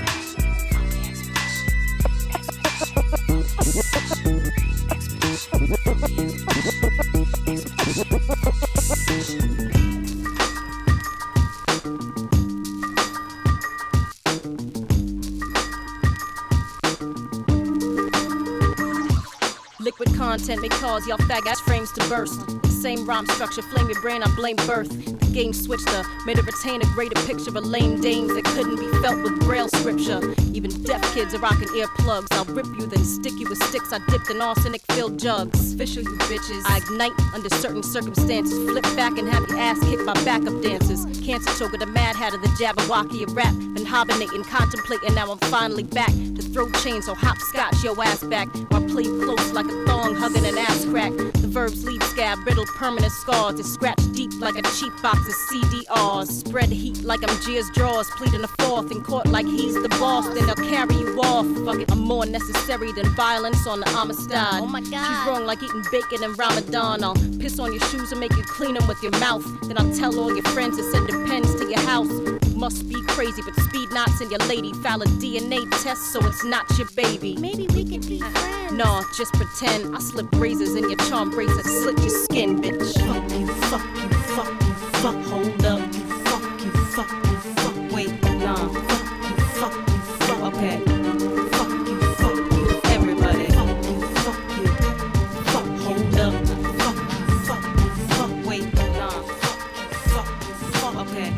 Liquid content may cause y'all faggots frames to burst. The same rhyme structure, flame your brain, I blame birth. The game switched her, made her retain a greater picture of lame dames that couldn't be felt with braille scripture. Even deaf kids are rocking earplugs. I'll rip you, then stick you with sticks I dipped in arsenic-filled jugs. Official, you bitches. I ignite under certain circumstances. Flip back and have your ass kicked by backup dancers. Cancer choker, the Mad Hatter, the Jabberwocky of rap. Been hibernating, contemplating, now I'm finally back to throw chains or hopscotch your ass back. While play close like a thong hugging an ass crack. The verbs lead scab, riddled permanent scars. It's scratched deep like a cheap box of C D Rs. Spread heat like I'm Gia's drawers. Pleading a fourth in court like he's the boss. Then they'll carry you off. Fuck it, I'm more necessary than violence on the Amistad. Oh my God. She's wrong like eating bacon in Ramadan. I'll piss on your shoes and make you clean them with your mouth. Then I'll tell all your friends to send the pens to your house. You must be crazy, but speed knots in your lady. File a D N A test so it's not your baby. Maybe we could be friends. Nah, just pretend. I slip razors in your charm bracelet, slit your skin, bitch. Fuck you, fuck you, fuck you, fuck. Hold up. Fuck you, fuck you, fuck. Wait, nah. Fuck you, fuck you, fuck. Okay. Fuck you, fuck you. Everybody. Fuck you, fuck you. Fuck. Hold up. Fuck you, fuck you, fuck. Wait, nah. Fuck you, fuck you, fuck. Okay.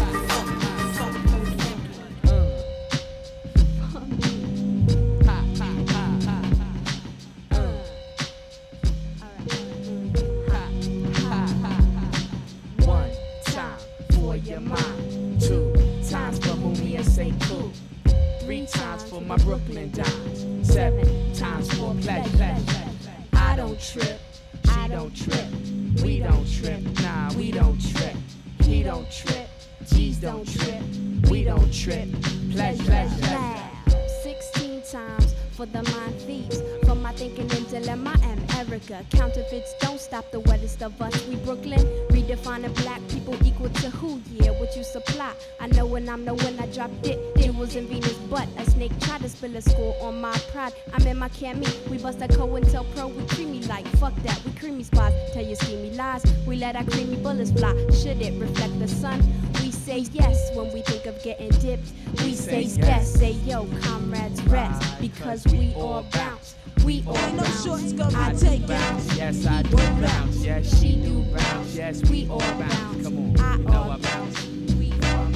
My Brooklyn dimes, seven times for pleasure. I don't trip, she don't trip, we don't trip, nah, we don't trip. He don't trip, G's don't trip, we don't trip. Pleasure, pleasure. Sixteen times for the mind thieves. For my thinking and dilemma, I am Erica. Counterfeits don't stop the wettest of us. We Brooklyn, redefining black people equal to who? Yeah, what you supply. I know when I'm the one I dropped it. Jewels in Venus' butt. A snake tried to spill a score on my pride. I'm in my cami. We bust a COINTELPRO. We creamy like fuck that. We creamy spots. Tell you schemy lies. We let our creamy bullets fly. Should it reflect the sun? We say yes when we think of getting dipped. We say yes. Say yo, comrades, rest because we all bounce. We all Ain't no bounce. shorts gonna I be take taken. bounce. Yes, I do bounce. Yes, she do bounce. Yes, we all bounce. Come on, I you know all I bounce. We all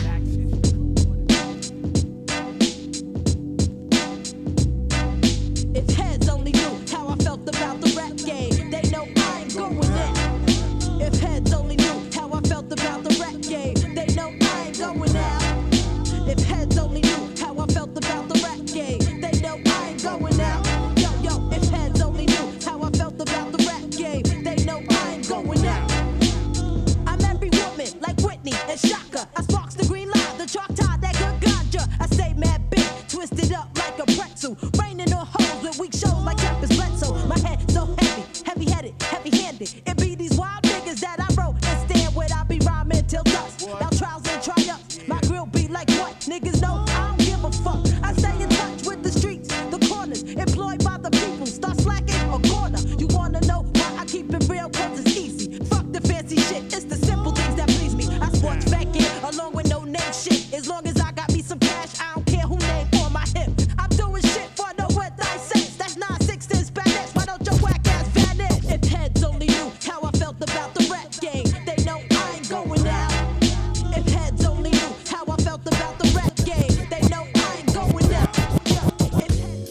If heads only knew how I felt about the rap game, they know I ain't going in. If heads only knew how I felt about the rap game, they know I ain't going out. If heads only knew how I felt about the rap game, they know I ain't going out. Yo, yo, if heads only knew how I felt about the rap game, they know I ain't going out. I'm every woman like Whitney and Shaka. I sparks the green line, the chalk tie, that good ganja. I stay mad big, twisted up like a pretzel. Raining on hoes with weak shows like Captain's Bledsoe. My head so heavy, heavy-headed, heavy-handed. It be these wild niggas that I wrote and stand with. I be rhyming till dusk. Now trials and triumphs. My grill be like what? Niggas know I don't give a fuck. I stay in touch with the streets, the corners, employed by the people. Start slacking a corner. You wanna know why I keep it real? Cause it's easy. Fuck the fancy shit. It's the simple things that please me. I sports back in along with no name shit. As long as I got me some cash, I don't care who name on my hip. I'm doing shit for no what I sense. That's nine sixteen Spanish. Why don't your whack ass vanish? If heads only knew how I felt about the rap game, they know I ain't going out. If heads only knew how I felt about the rap game, they know I ain't going out. If heads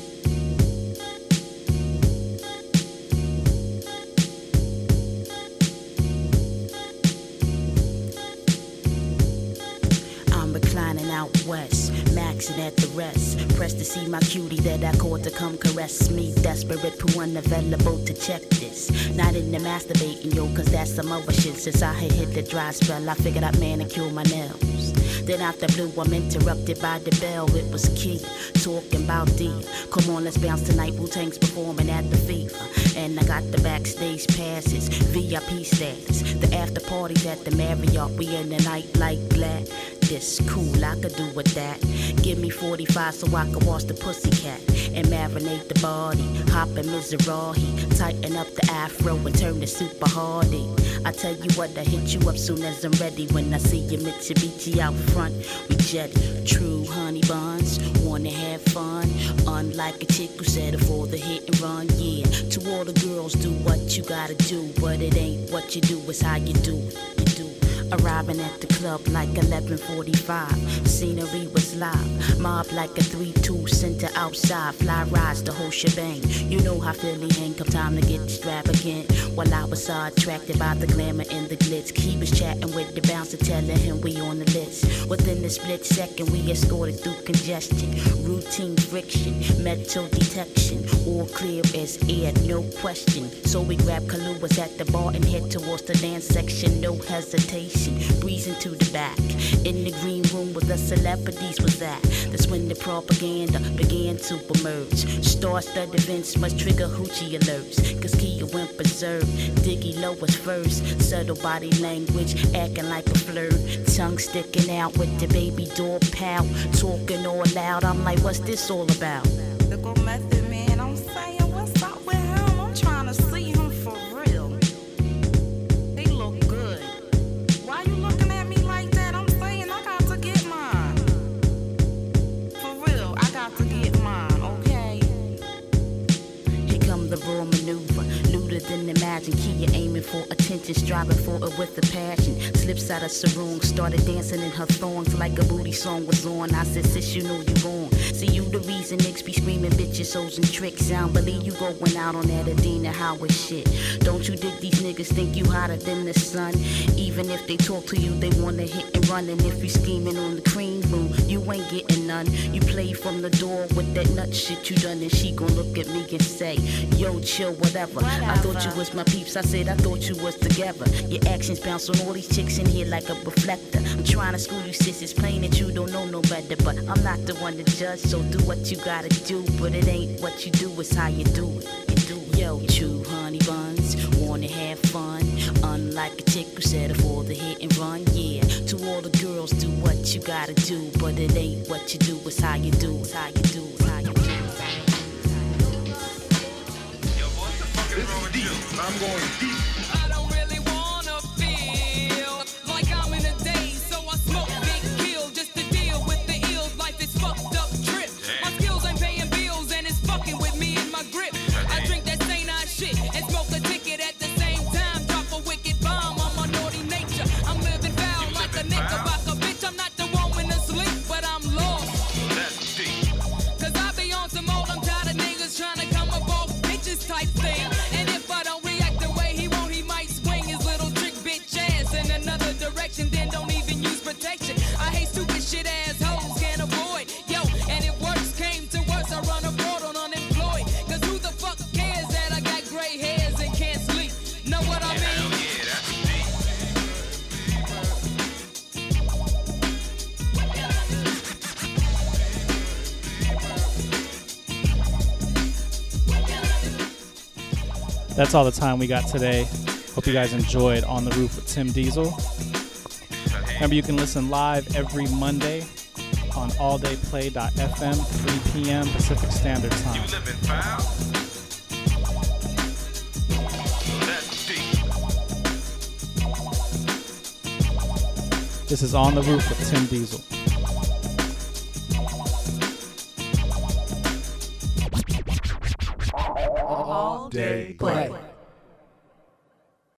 I'm reclining out west, maxing at the rest. Pressed to see my cutie that I called to come caress me. Desperate, poo unavailable to check this. Not into masturbating, yo, cause that's some other shit. Since I had hit the dry spell, I figured I'd manicure my nails. Then out the blue, I'm interrupted by the bell. It was Key, talking about D. Come on, let's bounce tonight. Wu-Tang's performing at the FIFA. And I got the backstage passes, V I P status. The after parties at the Marriott. We in the night like glad. This cool, I could do with that. Give me forty-five so I can wash the pussycat and marinate the body. Hop in Mizrahi, tighten up the afro and turn it super hardy. I tell you what, I hit you up soon as I'm ready. When I see your Mitsubishi out front, we jetty. True honey buns, wanna have fun. Unlike a chick who settle for the hit and run, yeah. To all the girls, do what you gotta do, but it ain't what you do, it's how you do it. You do. Arriving at the club like eleven forty-five. Scenery was live. Mob like a three two center outside. Fly rides the whole shebang. You know how Philly hang. Come time to get extravagant. While I was so attracted by the glamour and the glitz. He was chatting with the bouncer, telling him we on the list. Within a split second, we escorted through congestion. Routine friction, metal detection. All clear as air, no question. So we grabbed Kaluas at the bar and head towards the dance section. No hesitation. Breezing to the back. In the green room where the celebrities was at. That's when the propaganda began to emerge. Star-studded events must trigger hoochie alerts. Cause Kia went berserk. Diggy low was first. Subtle body language, acting like a flirt. Tongue sticking out with the baby doll pal. Talking all loud, I'm like, what's this all about? The go method, man, I'm saying, what's up with him? I'm trying to see him for real. They look good. Why you looking at me like that? I'm saying I got to get mine. For real, I got to get mine, okay? Here come the raw maneuver. Looter than imagine. Kia aiming for attention, striving for it with a passion. Slips out of sarong, started dancing in her thongs like a booty song was on. I said, sis, you know you wrong. See, you the reason niggas be screaming bitches, hoes, and tricks. I don't believe you going out on that Adina Howard shit. Don't you dig these niggas think you hotter than the sun? Even if they talk to you, they wanna hit and run. And if you scheming on the cream room, you ain't getting none. You play from the door with that nut shit you done, and she gon' look at me and say, yo, chill, whatever. Whatever. I thought you was my peeps. I said I thought you was together. Your actions bounce on all these chicks in here like a reflector. I'm trying to school you sis, it's plain that you don't know no better. But I'm not the one to judge, so do what you gotta do. But it ain't what you do, it's how you do it. You do it. Yo, chew honey buns, wanna have fun. Unlike a chick who settle for the hit and run, yeah. To all the girls, do what you gotta do. But it ain't what you do, it's how you do it. It's how you do it. It's how you do it. I'm going deep. I don't really wanna feel like I'm in a daze, so I smoke big pill just to deal with the ills. Life is fucked up trip. My skills ain't paying bills and it's fucking with me in my grip. I drink that Saint I shit and smoke a ticket at the same time. Drop a wicked bomb on my naughty nature. I'm living foul like a knickerbocker bitch. I'm not the woman asleep, but I'm lost. That's deep. Cause I be on some old, I'm tired of niggas trying to come up off bitches type thing. And if I don't react the way he want, he might swing his little trick bitch ass in another direction, then don't even use protection. I hate stupid shit ass hoes, can't avoid. Yo, and if worse came to worse, I run abroad on unemployed. Cause who the fuck cares that I got gray hairs and can't sleep? Know what I mean? Hell yeah, that's deep. That's all the time we got today. Hope you guys enjoyed On the Roof with Tim Diesel. Remember, you can listen live every Monday on all day play dot f m, three p.m. Pacific Standard Time. You live in foul? That's deep. This is On the Roof with Tim Diesel. All day play.